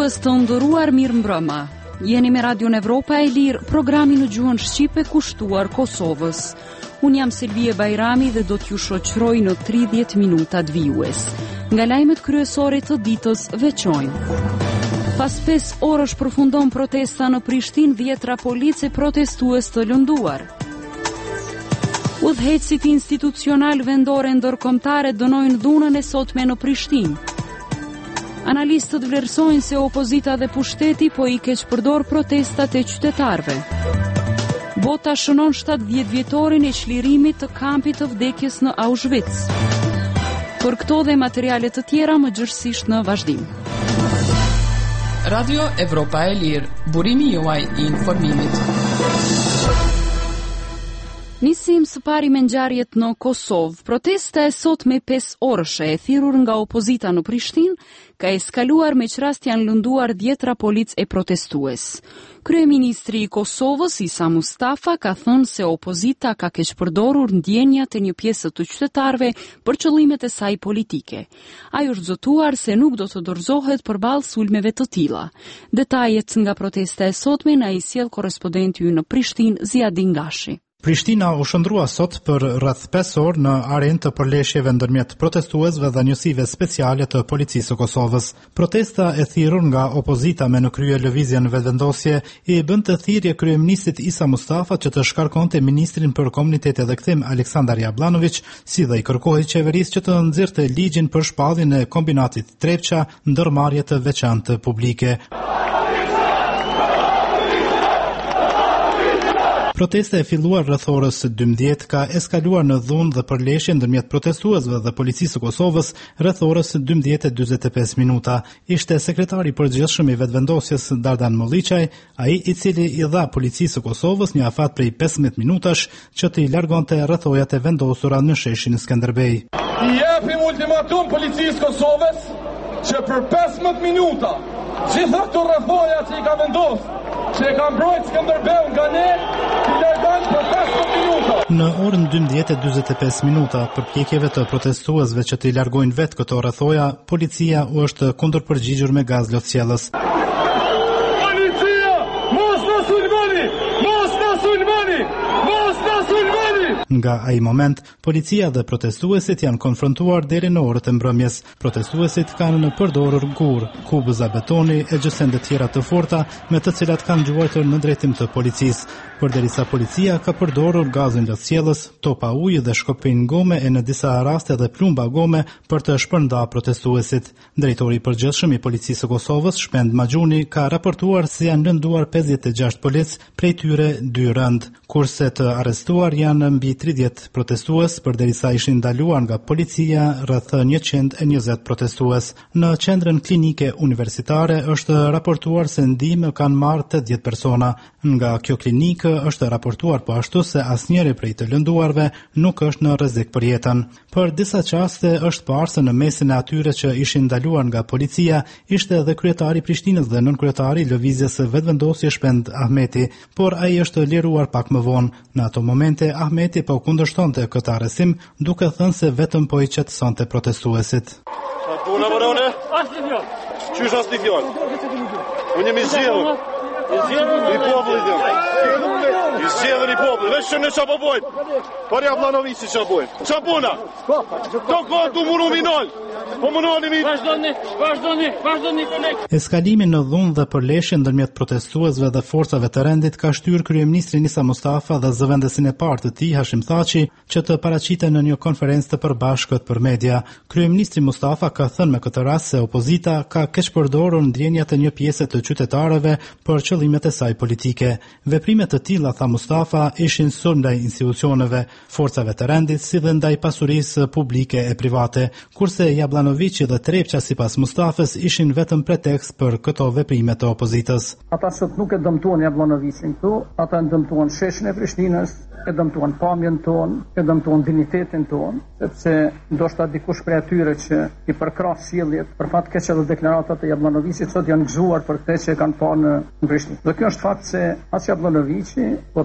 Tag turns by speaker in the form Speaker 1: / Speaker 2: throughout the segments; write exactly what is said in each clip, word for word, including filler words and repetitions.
Speaker 1: Dëgjues të nderuar, mirë mbrëma. Jeni me Radion Evropa e Lirë, programi në gjuhën shqipe kushtuar Kosovës. Unë jam Silvie Bajrami dhe do t'ju shoqëroj në tridhjetë minutat vijues. Nga lajmet kryesore të ditës veçojmë. Pas pesë orësh përfundon protesta në Prishtinë, dhjetra policie protestues të lënduar. Udhëheqësit institucional vendore ndërkombëtare dënojnë dhunën e sotme në Prishtinë. Analistët vlerësojnë se opozita dhe pushteti po i keqpërdor protestat e qytetarëve. Bota shënon shtatëdhjetë vjetorin e çlirimit të kampit të vdekjes në Auschwitz. Për këto dhe materiale të tjera më gjithësisht në vazhdim.
Speaker 2: Radio Evropa e Lirë, burimi juaj i informimit.
Speaker 1: Nisim së pari me ngjarjet në Kosovë. Protesta e sot me pesë orëshe e thirrur nga opozita në Prishtinë ka eskaluar me çrast janë lënduar dhjetra polic e protestues. Kryeministri i Kosovës, Isa Mustafa, ka thënë se opozita ka keqpërdorur ndjenjat e një pjesë të qytetarëve për qëllimet e saj politike. Ai është zotuar se nuk do të dorëzohet përballë sulmeve të tilla. Detajet nga protesta e sotme na i sjell korrespondenti ynë në Prishtinë, Ziadin Gashi.
Speaker 3: Prishtina u shndrua sot për rreth pesë orë në arenë të përleshjeve ndërmjet protestuesve dhe njësive speciale të policisë së Kosovës. Protesta e thirrur nga opozita me në krye lëvizjen vetëvendosje i bën të thirrje kryeministrit Isa Mustafa që të shkarkonte ministrin për komunitet dhe kthim Aleksandar Jablanović, si dhe i kërkohej qeverisë që të nxirrte ligjin për shpalljen e kombinatit Trepça, ndërmarrje të veçantë publike. Protesta e filluar rreth orës dymbëdhjetë ka eskaluar në dhunë dhe përleshje ndërmjet protestuesve dhe policisë së Kosovës rreth orës dymbëdhjetë e dymbëdhjetë e pesë minuta. Ishte sekretari i përgjithshëm i vetëvendosjes Dardan Molliçaj, ai i cili i dha policisë së Kosovës një afat prej pesëmbëdhjetë minutash që të i largonte rrethojat e vendosura në sheshin Skënderbej.
Speaker 4: I japim ultimatum policisë së Kosovës që për pesëmbëdhjetë minuta gjitha këto rrethoja që i ka vendosur, që e ka mbrojtë Skënderbeu nga ne, i largon për pesëmbëdhjetë minuta.
Speaker 3: Në orën dymbëdhjetë e dymbëdhjetë e pesë minuta, përpjekjeve të protestuesve që të i largojnë vetë këto rrethoja, policia u është kundërpërgjigjur me gaz lotësjellës.
Speaker 4: Policia, mos na sulmoni! Mos na sulmoni! Mos na sulmoni!
Speaker 3: Nga ai moment, policia dhe protestuesit janë konfrontuar deri në orët e mbrëmjes. Protestuesit kanë përdorur gur, kubëza betoni e gjësende tjera të forta me të cilat kanë gjuajtur në drejtim të policisë. Përderisa policia ka përdorur gazin lotësjellës, topa ujë dhe shkopin gome e në disa raste dhe plumba gome për të shpërnda protestuesit. Drejtori i përgjithshëm i policisë së Kosovës, Shpend Maxhuni, ka raportuar se janë lënduar pesëdhjetë e gjashtë polic, prej tyre dy rënd, kurse të arrestuar janë mbi tridhjetë protestues, përderisa ishin ndaluar nga policia rreth njëqind e njëzet protestues. Në qendrën klinike universitare është raportuar se ndihmë kanë marrë tetëdhjetë persona. Nga kjo klinikë është raportuar po ashtu se asnjëri prej të lënduarve nuk është në rrezik për jetën. Për disa çaste është parë se në mesin e atyre që ishin ndaluar nga policia ishte edhe kryetari i Prishtinës dhe nënkryetari i lëvizjes së vetëvendosje Shpend Ahmeti, por ai është liruar pak më vonë. Në ato momente Ahmeti po kundërshtonte këtë arrestim, duke thënë se vetëm po i qetësonte protestuesit.
Speaker 4: Puna barone? Qysh as ti fjalë? Unë jam i zgjedhur. I popullit jam. I zgjedhur i popullit. Veç që në qa po bojmë. Por Jablanovici qa bojmë. Qa puna? Do kohë du munu minol. Po munoni mi.
Speaker 5: Vazhdoni, vazhdoni, vazhdoni koleg.
Speaker 3: Eskalimi në dhunë dhe përleshje ndërmjet protestuesve dhe forcave të rendit ka shtyrë kryeministrin Isa Mustafa dhe zëvendësin e parë të tij Hashim Thaçi që të paraqiten në një konferencë të përbashkët për media. Kryeministri Mustafa ka thënë me këtë rast se opozita ka keqpërdorur ndjenjat e një pjese të qytetarëve për qëllimet e saj politike. Veprime të tilla, tha Mustafa, ishin sulm ndaj institucioneve, forcave të rendit, si dhe ndaj pasurisë publike e private, kurse Jablanovici dhe Trepça sipas Mustafës ishin vetëm pretekst për këto veprime të opozitës.
Speaker 6: Ata sot nuk e dëmtuan Jablanovicin këtu, ata e dëmtuan sheshin e Prishtinës, e dëmtuan pamjen tonë, e dëmtuan dinitetin tonë, sepse ndoshta dikush prej atyre që i përkrah sjelljet, për fat keq edhe deklaratat e Jablanovicit sot janë gëzuar për këtë që e kanë parë në Prishtinë. Dhe kjo është fakt se as Jablanovici, por për fat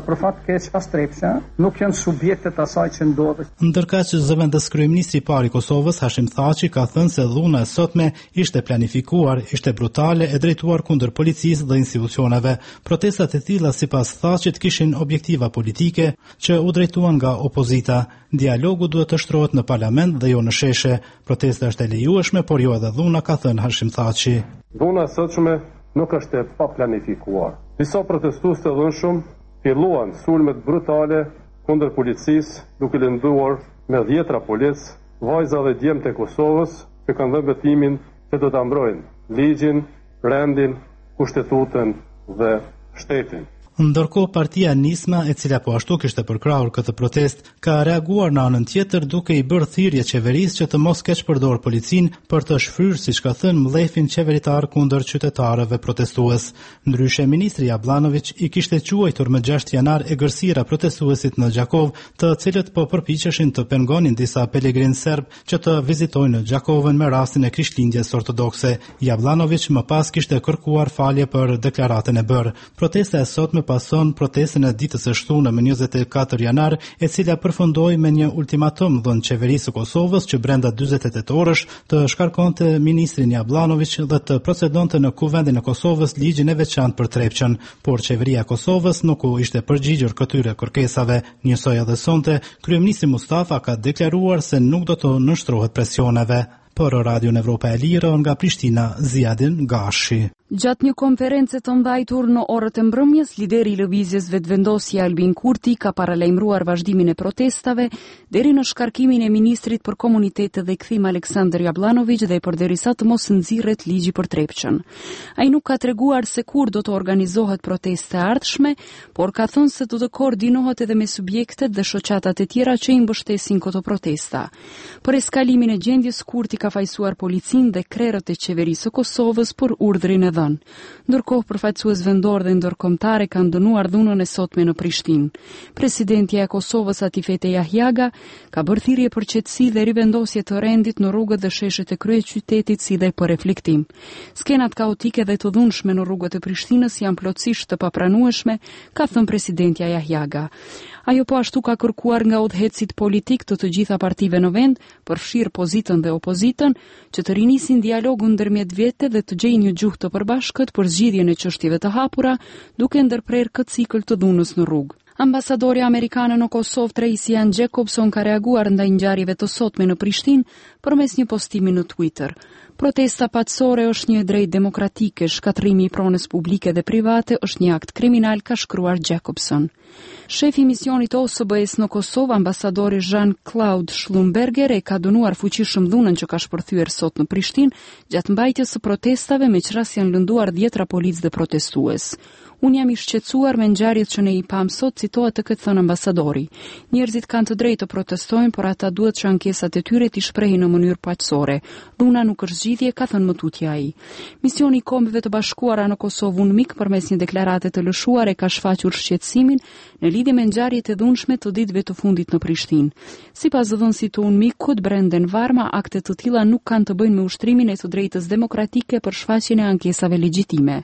Speaker 6: keq as Trepça nuk janë subjektet asaj që ndodhet.
Speaker 3: Ndërkaq zëvendës kryeministri i parë i Kosovës Hashim Thaçi ka thënë se dhuna e sotme ishte planifikuar, ishte brutale e drejtuar kundër policisë dhe institucioneve. Protestat e tilla sipas Thaçit kishin objektiva politike që u drejtuan nga opozita. Dialogu duhet të shtrohet në parlament dhe jo në sheshe. Protesta është e lejueshme, por jo edhe dhuna, ka thënë Hashim Thaçi.
Speaker 7: Dhuna e sotshme nuk është e paplanifikuar. Disa protestues të dhunshëm filluan sulmet brutale kundër policisë, duke lënduar me dhjetra polic, vajza dhe djemtë e Kosovës që kanë dhënë betimin se do ta mbrojnë ligjin, rendin, kushtetutën dhe shtetin.
Speaker 3: Ndërkohë partia Nisma, e cila po ashtu kishte përkrahur këtë protest, ka reaguar në anën tjetër duke i bërë thirrje qeverisë që të mos keq përdor policin për të shfryrë, siç ka thënë, mllefin qeveritar kundër qytetarëve protestues. Ndryshe, ministri Jablanović i kishte quajtur më gjashtë janar egërsira protestuesit në Gjakov, të cilët po përpiqeshin të pengonin disa pelegrin serb që të vizitojnë Gjakovën me rastin e Krishtlindjes ortodokse. Jablanović më pas kishte kërkuar falje për deklaratën e bërë. Protesta e sotme pason protestën e ditës së shtunë më njëzet e katër janar, e cila përfundoi me një ultimatum dhënë qeverisë së Kosovës që brenda dyzet e tetë orësh të shkarkonte ministrin Jablanović dhe të procedonte në Kuvendin e Kosovës ligjin e veçantë për Trepçën, por qeveria e Kosovës nuk u ishte përgjigjur këtyre kërkesave. Njësoj edhe sonte, kryeministri Mustafa ka deklaruar se nuk do të nënshtrohet presioneve. Për Radion Evropa e Lirë, nga Prishtina, Ziadin Gashi.
Speaker 1: Gjatë një konferencë të mbajtur në orët e mbrëmjes, lideri i lëvizjes vetëvendosje Albin Kurti ka paralajmëruar vazhdimin e protestave deri në shkarkimin e ministrit për komunitet dhe kthim Aleksandar Jablanović dhe përderisa të mos nxirret ligji për Trepçën. Ai nuk ka treguar se kur do të organizohet proteste ardhshme, por ka thënë se do të koordinohet edhe me subjektet dhe shoqatat e tjera që i mbështesin këto protesta. Për eskalimin e gjendjes, Kurti ka fajsuar policinë dhe krerët e qeverisë së Kosovës për urdhrin e dhënë. Ndërkohë, përfaqësues vendor dhe ndërkombëtare kanë dënuar dhunën e sotme në Prishtinë. Presidentja e Kosovës Atifete Jahjaga ka bërë thirrje për qetësi dhe rivendosje të rendit në rrugët dhe sheshet e kryeqytetit si dhe për reflektim. Skenat kaotike dhe të dhunshme në rrugët e Prishtinës janë plotësisht të papranueshme, ka thënë presidentja Jahjaga. Ajo po ashtu ka kërkuar nga udhëhecit politik të të gjitha partive në vend, përfshirë pozitën dhe opozitën, që të rinisin dialogun ndërmjet vete dhe të gjejnë një gjuhë të përbashkët për zgjidhjen e çështjeve të hapura, duke ndërprer këtë cikël të dhunës në rrugë. Ambasadori amerikanë në Kosovë Tracy-Ann Jacobson ka reaguar ndaj ngjarjeve të sotme në Prishtinë përmes një postimi në Twitter. Protesta paqësore është një drejtë demokratike, shkatrimi i pronës publike dhe private është një akt kriminal, ka shkruar Jacobson. Shefi i misionit O S B S në Kosovë, ambasadori Jean-Claude Schlumberger, e ka dënuar fuqishëm dhunën që ka shpërthyer sot në Prishtinë gjatë mbajtjes së protestave, me qras janë lënduar dhjetra policë dhe protestues. Unë jam i shqetësuar me ngjarjet që ne i pam sot, citohet të këtë thënë ambasadori. Njerëzit kanë të drejtë të protestojnë, por ata duhet që ankesat e tyre t'i shprehin në mënyrë paqësore. Dhuna nuk është zgjidhje, ka thënë më tutje ai. Misioni i Kombeve të Bashkuara në Kosovë U N M I K përmes një deklarate të lëshuar e ka shfaqur shqetësimin në lidhje me ngjarjet e dhunshme të ditëve të fundit në Prishtinë. Sipas dhënësit të U N M I K-ut, Brenden Varma, akte të tilla nuk kanë të bëjnë me ushtrimin e të drejtës demokratike për shfaqjen e ankesave legjitime.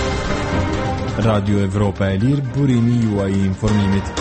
Speaker 8: Radio Evropa e Lirë, burimi juaj i informimit.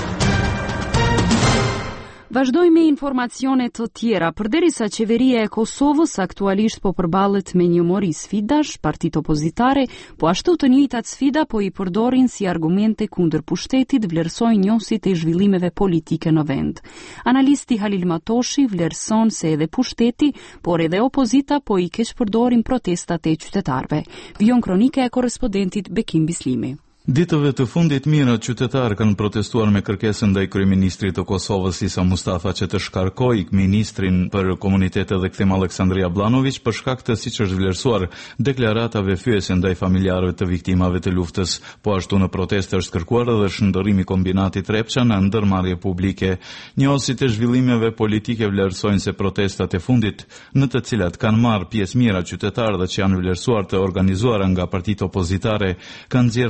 Speaker 1: Vazhdoj me informacione të tjera. Përderisa qeveria e Kosovës aktualisht po përballet me një mori sfidash, partitë opozitare, po ashtu të njëjtat sfida po i përdorin si argumente kundër pushtetit, vlerësojnë njohësit e zhvillimeve politike në vend. Analisti Halil Matoshi vlerëson se edhe pushteti, por edhe opozita po i keq përdorin protestat e qytetarëve. Vijon kronika e korrespondentit Bekim Bislimi.
Speaker 9: Ditëve të fundit mirë qytetarë kanë protestuar me kërkesën ndaj kryeministrit të Kosovës Isa Mustafa që të shkarkojë ministrin për komunitete dhe kthim Aleksandar Jablanović për shkak të, siç është vlerësuar, deklaratave fyese ndaj familjarëve të viktimave të luftës. Po ashtu në protestë është kërkuar edhe shndërrimi i kombinatit Trepça në ndërmarrje publike. Njohësit e zhvillimeve politike vlerësojnë se protestat e fundit, në të cilat kanë marrë pjesë mira qytetarë dhe që janë vlerësuar të organizuara nga partitë opozitare, kanë nxjerrë në pa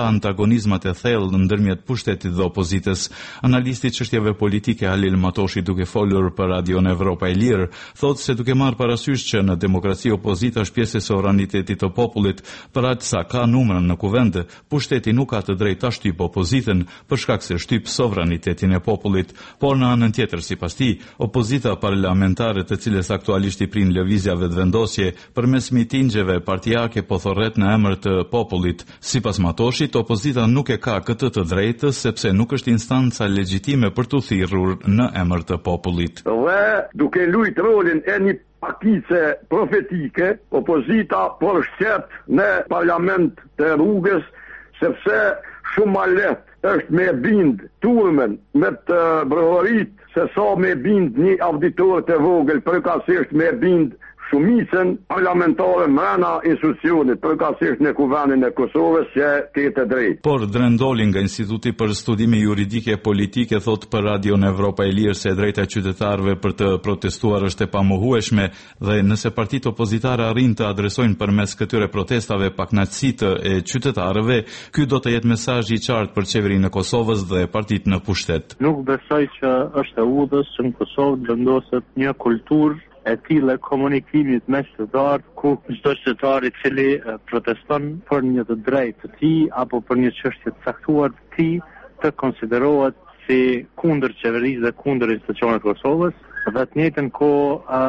Speaker 9: antagonizmat e thellë ndërmjet pushtetit dhe opozitës. Analisti çështjeve politike Halil Matoshi, duke folur për Radion Evropa e Lirë, thotë se duke marrë parasysh që në demokraci opozita është pjesë e sovranitetit të popullit, për aq sa ka numër në kuvend, pushteti nuk ka të drejtë ta shtyp opozitën për shkak se shtyp sovranitetin e popullit, por në anën tjetër, sipas tij, opozita parlamentare, të cilës aktualisht i prin lëvizja vetëvendosje përmes mitingjeve partijake po thorret në emër të popullit. Sipas Matoshit, opozita nuk e ka këtë të drejtë sepse nuk është instanca legjitime për të thirrur në emër të popullit.
Speaker 10: Dhe duke luajtur rolin e një partice profetike, opozita por shqet në parlament të rrugës, sepse shumë ma lehtë është me bind turmen me të brohorit se sa me bind një auditor të vogël, përkatësisht me bind shumicën parlamentare mrena institucionit, përkatësisht në kuvendin e Kosovës që ketë drejt.
Speaker 9: Por Drendoli nga Instituti për Studime Juridike e Politike thot për Radion Evropa e Lirë se drejta e qytetarëve për të protestuar është e pamohueshme dhe nëse partitë opozitare arrin të adresojnë përmes këtyre protestave pakënaqësitë e qytetarëve, ky do të jetë mesazhi i qartë për qeverinë e Kosovës dhe partitë në pushtet.
Speaker 11: Nuk besoj që është e udhës që në Kosovë vendoset një kulturë e tillë komunikimit me qytetar, ku çdo qytetar i cili proteston për një të drejtë të tij apo për një çështje të caktuar të tij të konsiderohet si kundër qeverisë dhe kundër institucioneve të Kosovës. Dhe të njëjtën kohë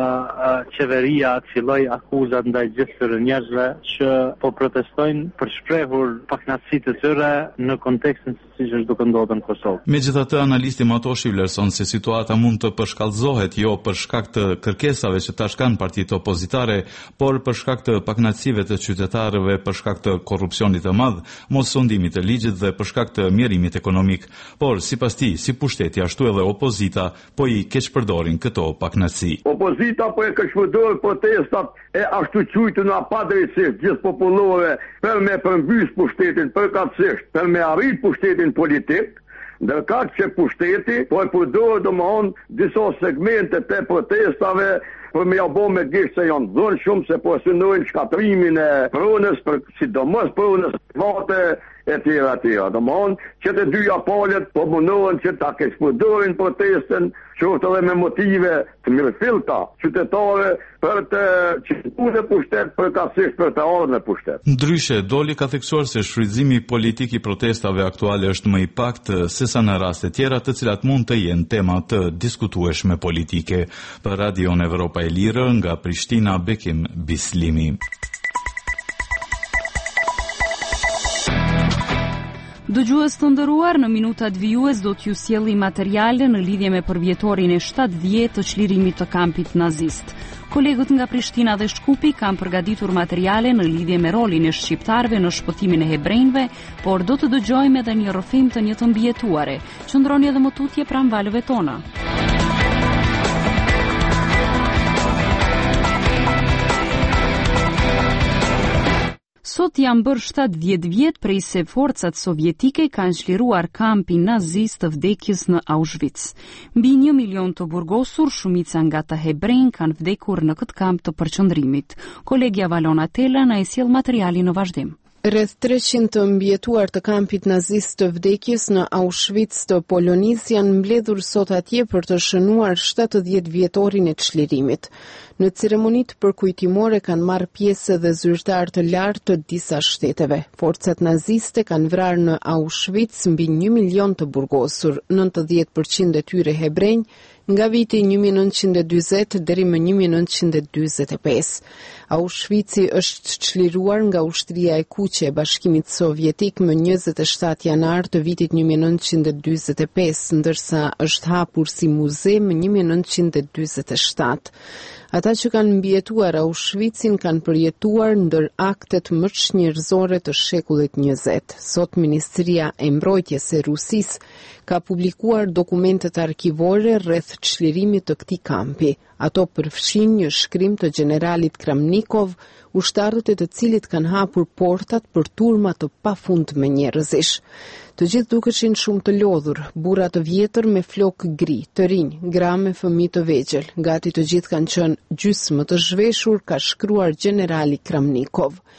Speaker 11: qeveria filloi akuzat ndaj gjithë njerëzve që po protestojnë për shprehur pakënaqësitë e tyre në kontekstin se siç është duke ndodhur në Kosovë.
Speaker 9: Megjithatë, analisti Matoshi vlerëson se situata mund të përshkallëzohet jo për shkak të kërkesave që tash kanë partitë opozitare, por për shkak të pakënaqësive të qytetarëve, për shkak të korrupsionit të madh, mossundimit të ligjit dhe për shkak të mjerimit ekonomik. Por sipas tij, si pushteti ashtu edhe opozita po i keqpërdorin këto pakënaqësi.
Speaker 10: Opozita po e keqpërdor protestat e ashtu quajtura padrejtësisht gjithë popullore për me përmbys pushtetin përkatësisht, për me arrit pushtetin politik, ndërkaq që pushteti po e përdor domthon disa segmente të protestave për me ja bo me gjithë se janë dhënë shumë se po synojnë shkatrimin e pronës, për sidomos pronës private e tjera tjera. Domthon që të dyja palët po mundohen që ta keqpërdorin protestën, qoftë edhe me motive të mirëfillta qytetare për të qëndruar në pushtet, përkatësisht për të ardhur në pushtet.
Speaker 9: Ndryshe, Doli ka theksuar se shfrytëzimi politik i protestave aktuale është më i paktë sesa në raste tjera të cilat mund të jenë tema të diskutueshme politike. Për Radion Evropa e Lirë, nga Prishtina, Bekim Bislimi.
Speaker 1: Dëgjues të nderuar, në minutat vijues do t'ju sjellim materiale në lidhje me përvjetorin e shtatëdhjetë të çlirimit të kampit nazist. Kolegët nga Prishtina dhe Shkupi kanë përgatitur materiale në lidhje me rolin e shqiptarëve në shpëtimin e hebrejve, por do të dëgjojmë edhe një rrëfim të një të mbijetuare. Qëndroni edhe më tutje pranë valëve tona. Sot janë bërë shtatëdhjetë vjet prej se forcat sovjetike kanë çliruar kampin nazist të vdekjes në Auschwitz. Mbi një milion të burgosur, shumica nga të hebrejnë kanë vdekur në këtë kamp të përqendrimit. Kolegja Valona Tela na e sjell materialin në vazhdim.
Speaker 12: Rreth treqind të mbjetuar të kampit nazist të vdekjes në Auschwitz të Polonis janë mbledhur sot atje për të shënuar shtatëdhjetë vjetorin e çlirimit. Në ceremonitë përkujtimore kanë marrë pjesë dhe zyrtarë të lartë të disa shteteve. Forcat naziste kanë vrarë në Auschwitz mbi një milion të burgosur, nëntëdhjetë përqind e tyre hebrenj, nga viti një mijë e nëntëqind e dyzet deri më një mijë e nëntëqind e dyzet e pesë. Auschwitzi është çliruar nga ushtria e kuqe e Bashkimit Sovjetik më njëzet e shtatë janar të vitit një mijë e nëntëqind e dyzet e pesë, ndërsa është hapur si muze më një mijë e nëntëqind e dyzet e shtatë. Ata që kanë mbjetuar Auschwitzin kanë përjetuar ndër aktet më çnjerëzore të shekullit njëzet. Sot Ministria e Mbrojtjes e Rusisë ka publikuar dokumentet arkivore rreth çlirimit të këtij kampi. Ato përfshin një shkrim të generalit Kramnikov, ushtarët e të cilit kanë hapur portat për turma të pafundme njerëzish. Të gjithë dukeshin shumë të lodhur, burra të vjetër me flokë gri, të rinj, gra me fëmijë të vegjël. Gati të gjithë kanë qenë gjysmë të zhveshur, ka shkruar generali Kramnikov.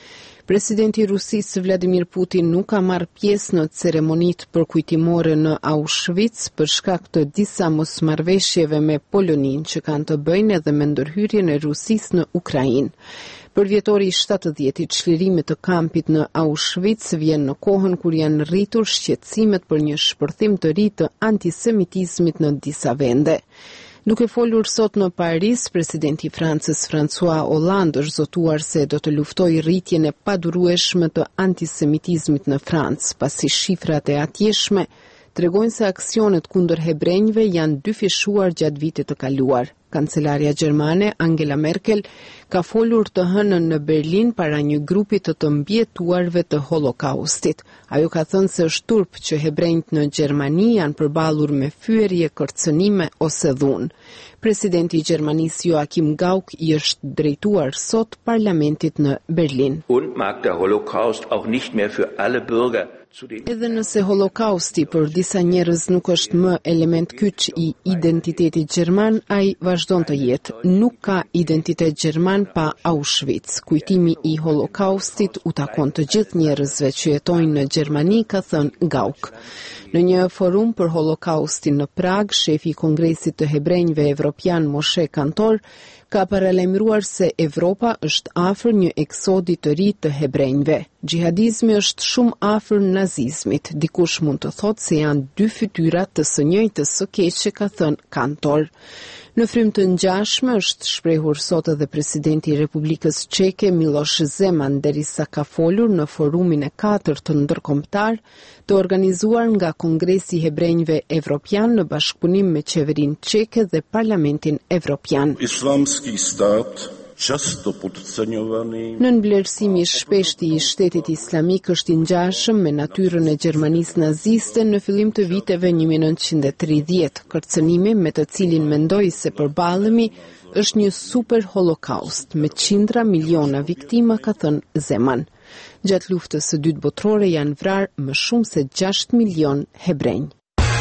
Speaker 12: Presidenti i Rusisë Vladimir Putin nuk ka marrë pjesë në ceremonitë përkujtimore në Auschwitz për shkak të disa mosmarrëveshjeve me Poloninë që kanë të bëjnë edhe me ndërhyrjen e Rusisë në Ukrainë. Përvjetori i shtatëdhjetë i çlirimit të kampit në Auschwitz vjen në kohën kur janë rritur shqetësimet për një shpërthim të ri të antisemitizmit në disa vende. Duke folur sot në Paris, presidenti i Francës François Hollande është zotuar se do të luftojë rritjen e padurueshme të antisemitizmit në Francë, pasi shifrat e atjeshme tregojnë se aksionet kundër hebrejve janë dyfishuar gjatë vitit të kaluar. Kancelaria gjermane Angela Merkel ka folur të hënën në Berlin para një grupi të të mbjetuarve të Holokaustit. Ajo ka thënë se është turp që hebrejt në Gjermani janë përballur me fyerje, kërcënime ose dhunë. Presidenti i Gjermanisë Joachim Gauck i është drejtuar sot parlamentit në Berlin.
Speaker 13: Und mag der Holocaust auch nicht mehr für alle Bürger.
Speaker 12: Edhe nëse Holokausti për disa njerëz nuk është më element kyç i identitetit gjerman, ai vazhdon të jetë. Nuk ka identitet gjerman pa Auschwitz. Kujtimi i Holokaustit u takon të gjithë njerëzve që jetojnë në Gjermani, ka thënë Gauck. Në një forum për Holokaustin në Prag, shefi i Kongresit të Hebrejve Evropian Moshe Kantor ka paralajmëruar se Evropa është afër një eksodi të ri të hebrejve. Xhihadizmi është shumë afër nazizmit. Dikush mund të thotë se janë dy fytyra të së njëjtës së keqe, ka thënë Kantor. Në frymë të ngjashme është shprehur sot edhe presidenti i Republikës Çeke Miloš Zeman, derisa ka folur në forumin e katërt të ndërkombëtar të organizuar nga Kongresi i Hebrejve Evropian në bashkëpunim me qeverinë çeke dhe Parlamentin Evropian.
Speaker 14: Islamski stat Často podceňovaný.
Speaker 12: Nën vlerësimi shpeshti i shtetit islamik është i ngjashëm me natyrën e Gjermanisë naziste në fillim të viteve një mijë e nëntëqind e tridhjetë. Kërcënimi me të cilin mendoi se përballemi është një super holokaust me qindra miliona viktima, ka thënë Zeman. Gjatë luftës së dytë botërore janë vrarë më shumë se gjashtë milion hebrenj.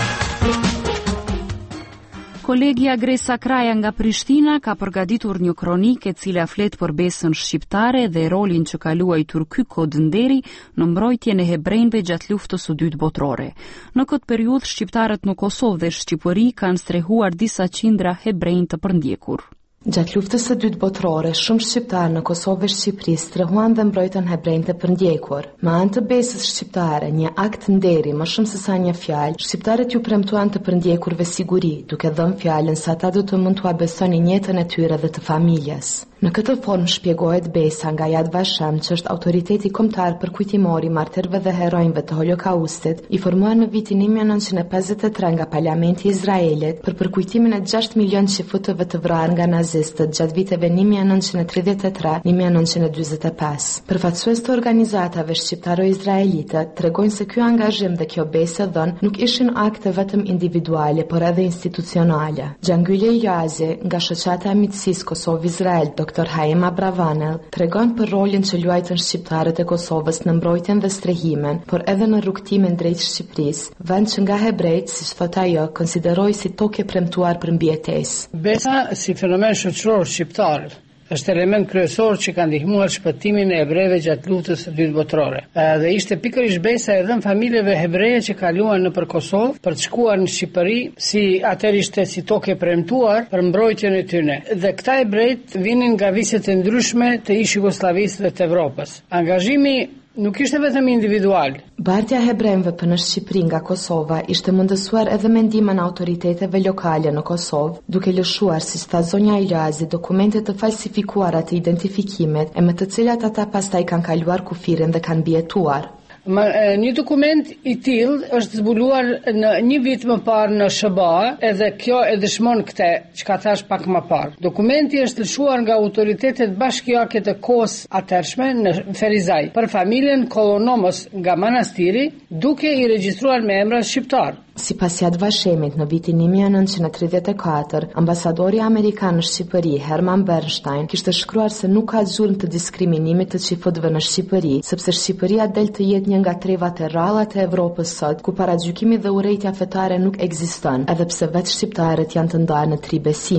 Speaker 1: Kolegja Gresa Kraja nga Prishtina ka përgatitur një kronikë e cila flet për besën shqiptare dhe rolin që ka luajtur ky kod nderi në mbrojtjen e hebrejve gjatë luftës së dytë botërore. Në këtë periudhë shqiptarët në Kosovë dhe Shqipëri kanë strehuar disa qindra hebrej të përndjekur.
Speaker 15: Gjatë luftës së dytë botërore, shumë shqiptarë në Kosovë dhe Shqipëri strehuan dhe mbrojtën hebrejnë të përndjekur. Me anë të besës shqiptare, një akt nderi më shumë se sa një fjalë, shqiptarët ju premtuan të përndjekurve siguri, duke dhënë fjalën se ata do të mund t'ua besonin jetën e tyre dhe të familjes. Në këtë formë shpjegohet besa nga Yad Vashem, që është autoriteti kombëtar përkujtimor i martyrëve dhe heronjve të Holokaustit, i formuar në vitin një mijë e nëntëqind e pesëdhjetë e tre nga Parlamenti i Izraelit për përkujtimin e gjashtë milion shqiptarëve të vrarë nga nazistët gjatë viteve një mijë e nëntëqind e tridhjetë e tre - një mijë e nëntëqind e dyzet e pesë. Përfaqësues të organizatave shqiptaro-izraelite tregojnë se ky angazhim dhe kjo besë dhënë nuk ishin akte vetëm individuale, por edhe institucionale. Gjangyle Jazi nga shoqata e miqësisë Kosovë-Izrael, doktor Haim Abravanel, tregon për rolin që luajtën shqiptarët e Kosovës në mbrojtjen dhe strehimin, por edhe në rrugtimin drejt Shqipërisë, vend që nga hebrejt, siç thot ajo, konsideroi si tokë e premtuar për mbijetesë.
Speaker 6: Besa si fenomen shoqëror shqiptar është element kryesor që ka ndihmuar shpëtimin e hebrejve gjatë luftës së dytë botërore. Dhe ishte pikërisht besa e dhënë familjeve hebreje që kaluan nëpër Kosovë për të shkuar në Shqipëri, si atëherë ishte si tokë e premtuar për mbrojtjen e tyre. Dhe këta hebrejt vinin nga viset e ndryshme të ish Jugosllavisë dhe të Evropës. Angazhimi nuk ishte vetëm individual.
Speaker 15: Bardhja hebrejve për në Shqipëri nga Kosova ishte mundësuar edhe me ndihmën e autoriteteve lokale në Kosovë, duke lëshuar, siç tha zonja Ilazi, dokumente të falsifikuara të identifikimit e me të cilat ata pastaj kanë kaluar kufirin dhe kanë mbijetuar.
Speaker 6: Ma, e, një dokument i tillë është zbuluar në një vit më parë në S B A, edhe kjo e dëshmon këtë çka thash pak më parë. Dokumenti është lëshuar nga autoritetet bashkiake të kohës atërshme në Ferizaj për familjen Kolonomos nga manastiri, duke i regjistruar me emra shqiptar.
Speaker 15: Sipas Yad Vashemit, në vitin një mijë e nëntëqind e tridhjetë e katër, ambasadori amerikan në Shqipëri, Herman Bernstein, kishte shkruar se nuk ka zhurmë të diskriminimit të çifutëve në Shqipëri, sepse Shqipëria del të jetë një nga trevat e rralla të Evropës sot, ku paragjykimi dhe urrejtja fetare nuk ekziston, edhe pse vetë shqiptarët janë të ndarë në tri besime.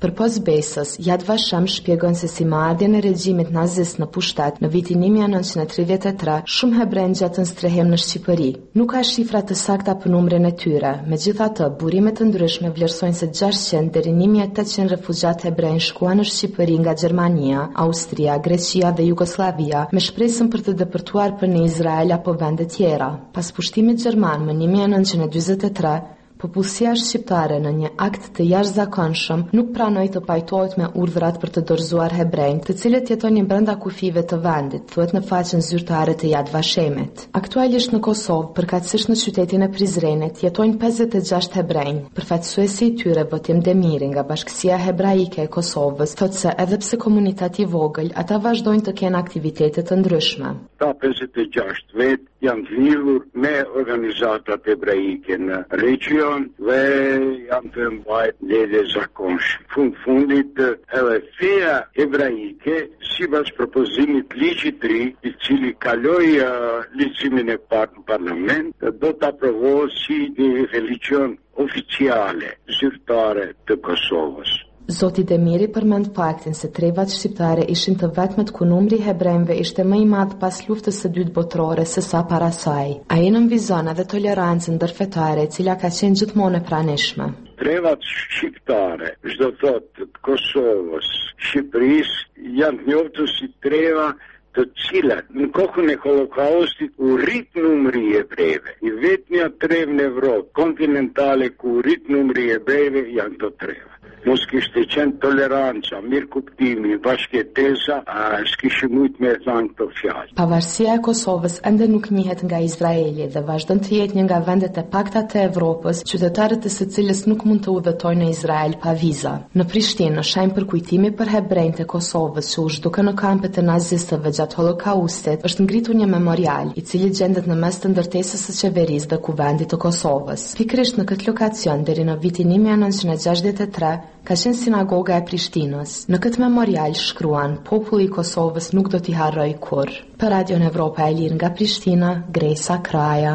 Speaker 15: Përpos Besës, Yad Vashem shpjegon se si marrëdhjen e regjimit nazist në pushtet në vitin një mijë e nëntëqind e tridhjetë e tre, shumë hebrejnë gjatën strehem në Shqipëri. Nuk ka shifra të sakta për numrin e tyre. Megjithatë, burime të ndryshme vlerësojnë se gjashtëqind deri në një mijë e tetëqind refugjat hebrejnë shkuan në Shqipëri nga Gjermania, Austria, Greqia dhe Jugoslavia, me shpresën për të depërtuar për në Izrael apo vende tjera. Pas pushtimit gjerman më një mijë e nëntëqind e dyzet e tre, popullsia shqiptare në një akt të jashtëzakonshëm nuk pranoi të pajtohet me urdhrat për të dorëzuar hebrejnë, të cilët jetonin brenda kufive të vendit, thuhet në faqen zyrtare të Yad Vashemit. Aktualisht në Kosovë, përkatësisht në qytetin e Prizrenit, jetojnë pesëdhjetë e gjashtë hebrejnë. Përfaqësuesi i tyre Botim Demiri nga Bashkësia Hebraike e Kosovës thotë se edhe pse komuniteti i vogël, ata vazhdojnë të kenë aktivitete të ndryshme.
Speaker 16: Ta pesëdhjetë e gjashtë vet janë lidhur me organizatat hebraike në region dhe janë të mbajt lidhje zakonshme. Fund fundit edhe feja hebraike, sipas propozimit ligjit të ri, i cili kaloi uh, leximin e parë në parlament, do të aprovohet si një religion oficiale zyrtare të Kosovës.
Speaker 15: Zoti Demiri përmend faktin se trevat shqiptare ishin të vetmet ku numri i hebrejve ishte më i madh pas luftës së dytë botërore se sa para saj. Ai nënvizon edhe tolerancën ndërfetare, e cila ka qenë gjithmonë e pranishme.
Speaker 16: Trevat shqiptare, çdo thotë të Kosovës, Shqipërisë, janë të njohur si treva të cilat në kohën e Holokaustit u rrit numri i hebrejve. I vetmja trevë në Evropë kontinentale ku u rrit numri i hebrejve janë këto treva. Mos kishte qenë toleranca, mirë kuptimi, bashkëtesa, s'kishte mujt me thënë këto fjalë.
Speaker 15: Pavarësia e Kosovës ende nuk njihet nga Izraeli dhe vazhdon të jetë një nga vendet e pakta të Evropës, qytetarët e së cilës nuk mund të udhëtojnë në Izrael pa viza. Në Prishtinë, në shenjë për kujtimi për hebrejtë e Kosovës që u zhdukën në kampet e nazistëve gjatë Holokaustit, është ngritur një memorial, i cili gjendet në mes të ndërtesës së qeverisë dhe kuvendit të Kosovës. Pikërisht në këtë lokacion deri në vitin një mijë e nëntëqind e gjashtëdhjetë e tre ka qenë sinagoga e Prishtinës. Në këtë memorial shkruan, populli i Kosovës nuk do t'i harroj kurrë. Për Radion Evropa e Lirë nga Prishtina, Gresa Kraja.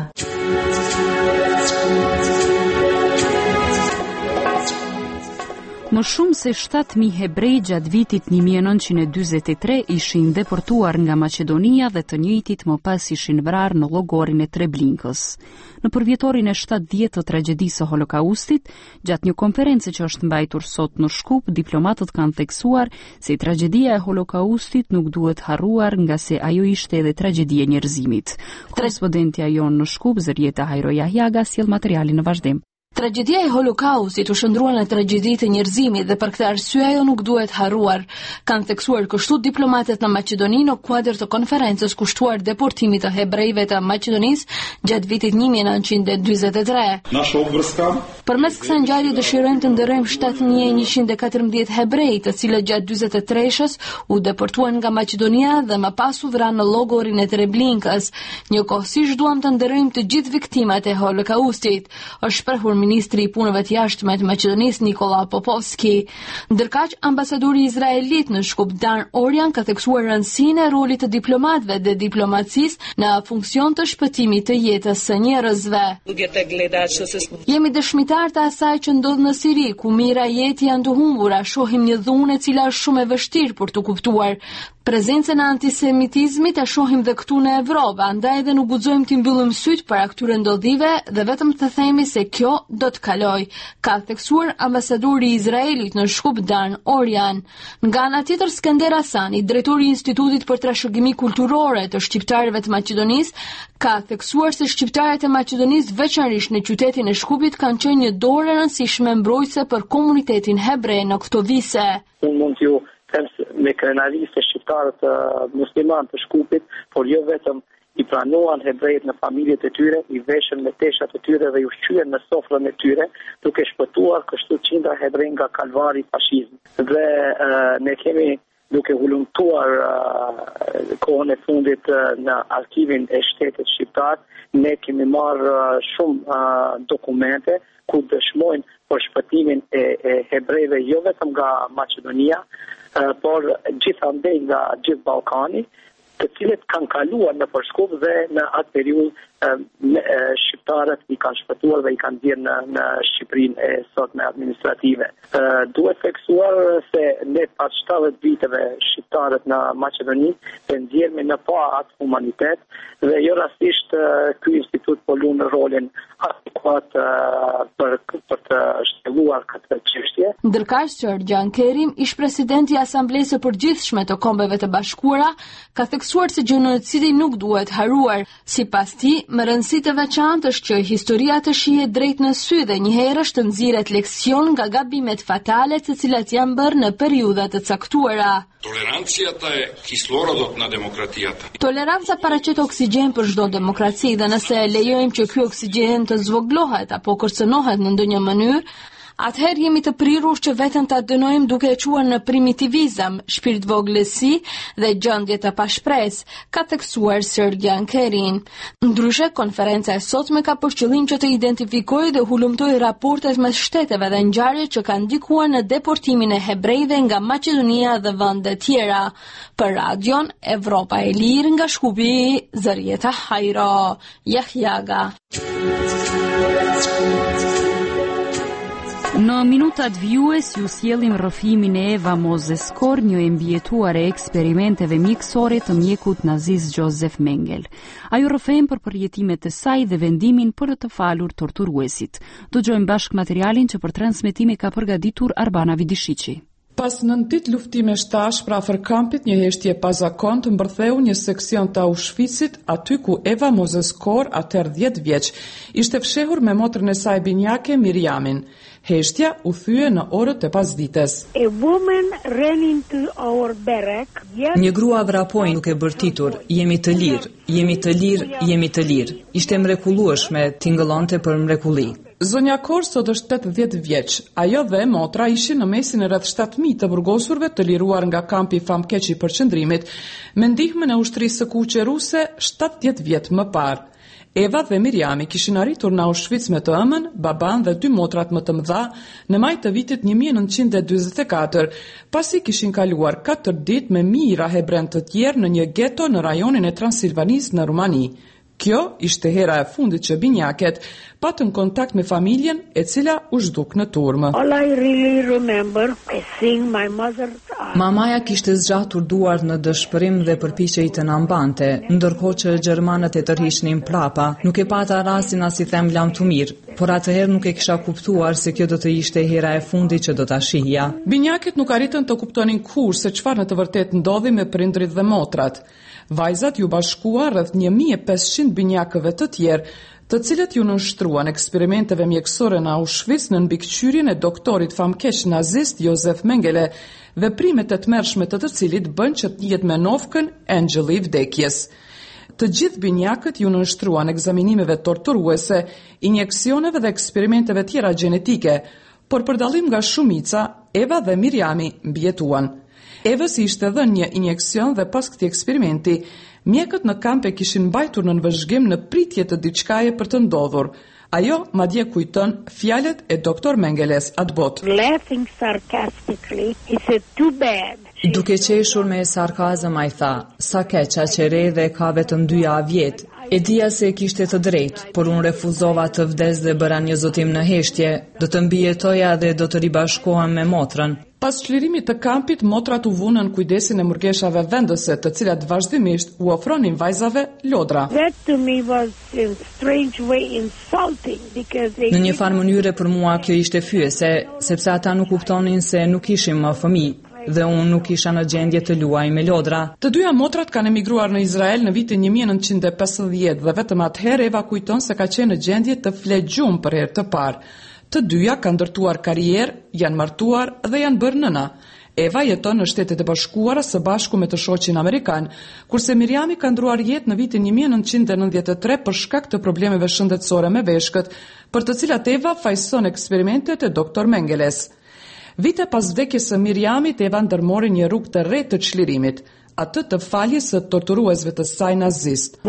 Speaker 1: Më shumë se shtatë mijë hebrej gjatë vitit një mijë e nëntëqind e dyzet e tre ishin deportuar nga Maqedonia dhe të njëjtit më pas ishin vrarë në llogorin e Treblinkës. Në përvjetorin e shtatëdhjetë të tragjedisë së Holokaustit, gjatë një konference që është mbajtur sot në Shkup, diplomatët kanë theksuar se tragjedia e Holokaustit nuk duhet harruar nga se ajo ishte edhe tragjedia e njerëzimit. Korrespondentja jon në Shkup, Zërieta Hajro Jahjaga, sjell materialin në vazhdim.
Speaker 17: Tragjedia e Holokaustit u shndrua në tragjeditë e njerëzimit dhe për këtë arsye ajo nuk duhet harruar, kanë theksuar kështu diplomatët në Maqedoni në kuadër të konferencës kushtuar deportimit të hebrejve të Maqedonisë gjatë vitit një mijë e nëntëqind e dyzet e tre. Përmes kësaj ngjarje dëshirojmë të nderojmë shtatë mijë e njëqind e katërmbëdhjetë hebrej, të cilët gjatë dyzet e treshës u deportuan nga Maqedonia dhe më pas u vranë në llogorin e Treblinkës. Njëkohësisht duam të nderojmë të gjithë viktimat e Holokaustit, është shprehur Ministri i Punëve të Jashtme të Maqedonisë Nikola Popovski. Ndërkaq, ambasadori izraelit në Shkup Dan Orjan ka theksuar rëndësinë e rolit të diplomatëve dhe diplomacisë në funksion të shpëtimit të jetës së njerëzve. Jemi dëshmitar të asaj që ndodh në Siri, ku mijëra jetë janë të humbura, shohim një dhunë e cila është shumë e vështirë për të kuptuar. Prezencën e antisemitizmit e shohim dhe këtu në Evropë, andaj edhe nuk guxojmë të mbyllim syt para këtyre ndodhive dhe vetëm të themi se kjo do të kalojë, ka theksuar ambasadori i Izraelit në Shkup Dan Orjan. Nga ana tjetër, Skender Hasani, drejtori i Institutit për Trashëgimi Kulturore të Shqiptarëve të Maqedonisë, ka theksuar se shqiptarët e Maqedonisë, veçanërisht në qytetin e Shkupit, kanë qenë një dorë e rëndësishme mbrojtëse për komunitetin hebrej në këto vise.
Speaker 18: Unë mund t'ju them me krenarisë të shqiptarët uh, musliman të Shkupit, por jo vetëm i pranuan hebrejt në familjet e tyre, i veshën me teshat e tyre dhe i ushqyen në sofrën e tyre, duke shpëtuar kështu qindra hebrej nga kalvari i fashizmit. Dhe uh, ne kemi duke hulumtuar uh, kohën e fundit uh, në arkivin e shtetit shqiptar, ne kemi marrë uh, shumë uh, dokumente ku dëshmojnë për shpëtimin e, e hebrejve jo vetëm nga Maqedonia, uh, por gjithandej nga gjithë Ballkani, të cilët kanë kaluar në Shkup dhe në atë periudhë shqiptarët i kanë shpëtuar dhe i kanë dhënë në, në Shqipërinë e sotme administrative. Duhet theksuar se ne pas shtatëdhjetë viteve shqiptarët në Maqedoni të ndjermi në pa atë humanitet dhe jo rastisht ky institut po luan rolin adekuat për për të shpjeguar këtë çështje.
Speaker 17: Ndërkaq Sergjan Kerim, ish presidenti i Asamblesë së Përgjithshme të Kombeve të Bashkuara, ka theksuar se gjenocidi nuk duhet haruar. Sipas tij, më rëndësi të veçantë është që historia të shihet drejt në sy dhe një herësh të nxirret leksion nga gabimet fatale të cilat janë bërë në periudha të caktuara.
Speaker 19: Tolerancijata e kislorodot në demokratijata.
Speaker 17: Toleranca paraqet oksigjen për çdo demokraci dhe nëse lejojmë që ky oksigjen të zvoglohet apo kërcënohet në ndonjë mënyrë, atëherë jemi të prirur që veten ta dënojmë duke e quar në primitivizëm, shpirt voglësi dhe gjendje të pashpresë, ka theksuar Sergjan Kerim. Ndryshe, konferenca e sotme ka për qëllim që të identifikojë dhe hulumtojë raportet mes shteteve dhe ngjarjet që kanë ndikuar në deportimin e hebrejve nga Maqedonia dhe vende tjera. Për Radion Evropa e Lirë nga Shkupi, Zarieta Hajro, Jahjaga.
Speaker 1: Në minutat vjues ju sjellim rrëfimin e Eva Mozeskor, një e mbijetuar e eksperimenteve mjekësore të mjekut nazist Josef Mengele. Ajo rrëfem për përjetimet e saj dhe vendimin për të falur torturuesit. Dëgjojmë bashkë materialin që për transmetime ka përgatitur Arbana Vidishiqi.
Speaker 2: Pas nëntit luftime shtash pra afër kampit, një heshtje pazakon të mbërtheu një seksion të Auschwitzit, aty ku Eva Mozeskor, atëherë dhjetë vjeç, ishte fshehur me motrën e saj binjake Miriamin. Heshtja u thye në orët e pasdites.
Speaker 20: Një grua vrapoi duke bërtitur, jemi të lirë, jemi të lirë, jemi të lirë. Ishte mrekullueshme, tingëllonte për mrekulli.
Speaker 2: Zonja Kor sot është tetëdhjetë vjeç. Ajo dhe motra ishin në mesin e rreth shtatë mijë të burgosurve të liruar nga kampi famkeq i përqendrimit, me ndihmën e ushtrisë së kuqe ruse shtatëdhjetë vjet më parë. Eva dhe Miriami kishin arritur në Auschwitz me të ëmën, baban dhe dy motrat më të mëdha në maj të vitit një mijë e nëntëqind e dyzet e katër, pasi kishin kaluar katër ditë me mijëra hebren të tjerë në një geto në rajonin e Transilvanisë në Rumani. Kjo ishte hera e fundit që binjaket patën kontakt me familjen e cila u zhduk në turmë.
Speaker 20: Mamaja kishte zgjatur duart në dëshpërim dhe përpiqej të na mbante, ndërkohë që gjermanët e tërhiqnin prapa. Nuk e pata rastin as i them lam të mirë, por atëherë nuk e kisha kuptuar se kjo do të ishte hera e fundit që do ta shihja.
Speaker 2: Binjaket nuk arritën të kuptonin kurrë se çfarë në të vërtetë ndodhi me prindrit dhe motrat. Vajzat ju bashkua rreth një mijë e pesëqind binjakëve të tjerë, të cilët ju nënshtruan eksperimenteve mjekësore në Auschwitz në mbikëqyrjen e doktorit famkeq nazist Josef Mengele, veprimet e tmerrshme të të cilit bën që të njihet me nofkën engjëlli i vdekjes. Të gjithë binjakët ju nënshtruan ekzaminimeve torturuese, injeksioneve dhe eksperimenteve tjera gjenetike, por për dallim nga shumica, Eva dhe Miriami mbijetuan. Evës ishte dhënë një injeksion dhe pas këtij eksperimenti, mjekët në kamp e kishin mbajtur në vëzhgim në pritje të diçkaje për të ndodhur. Ajo madje kujton fjalët e doktor Mengeles atë botë.
Speaker 20: Duke qeshur me sarkazëm ai tha, sa keq që re dhe ka vetëm dy javë vjet. E dija se kishte të drejtë, por unë refuzova të vdes dhe bëra një zotim në heshtje, do të mbijetoja dhe do të ribashkohem me motrën.
Speaker 2: Pas çlirimit të kampit, motrat u vunën kujdesin e mërgeshave vendese, të cilat vazhdimisht u ofronin vajzave lodra.
Speaker 20: Në një farë mënyre për mua kjo ishte fyese, sepse ata nuk kuptonin se nuk ishim më fëmijë dhe unë nuk isha në gjendje të luaj me lodra.
Speaker 2: Të dyja motrat kanë emigruar në Izrael në vitin një mijë e nëntëqind e pesëdhjetë dhe vetëm atëherë Eva kujton se ka qenë në gjendje të flegjum për herë të parë. Të dyja kanë ndërtuar karrierë, janë martuar dhe janë bërë nëna. Eva jeton në Shtetet e Bashkuara së bashku me të shoqin amerikan, kurse Miriami ka ndruar jetë në vitin një mijë e nëntëqind e nëntëdhjetë e tre për shkak të problemeve shëndetësore me veshkët, për të cilat Eva fajson eksperimentet e doktor Mengeles. Vite pas vdekjes së Miriamit, Eva ndërmori një rrugë të re të çlirimit, atë të faljes së torturuesve të saj nazist.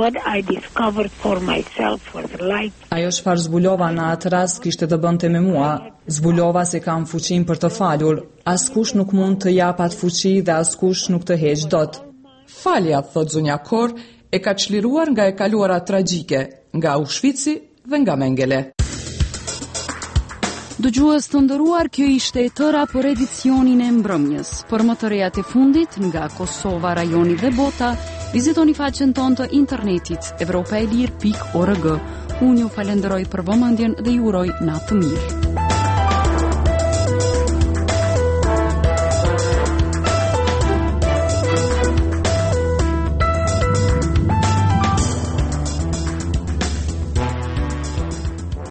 Speaker 20: Ajo çfarë zbulova në atë rast kishte të bënte me mua. Zbulova se kam fuqinë për të falur. Askush nuk mund të jap atë fuqi dhe askush nuk të heq dot.
Speaker 2: Falja, thot zonja Kor, e ka çliruar nga e kaluara tragjike, nga Auschwitz dhe nga Mengele.
Speaker 1: Dëgjues të nderuar, kjo ishte e tëra për edicionin e mbrëmjes. Për më të rejat e fundit nga Kosova, rajoni dhe bota, vizitoni faqen tonë të internetit evropaelir pikë org. Unë ju falenderoj për vëmendjen dhe ju uroj natë të mirë.